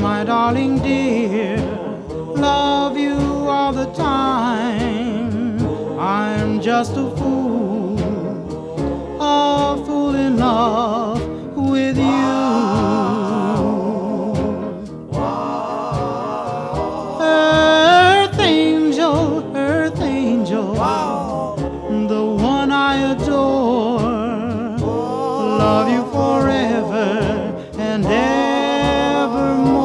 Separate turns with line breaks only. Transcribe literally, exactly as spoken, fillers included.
my darling dear, love you all the time. I'm just a fool, a fool in love with you. Earth angel, earth angel, the one I adore, love you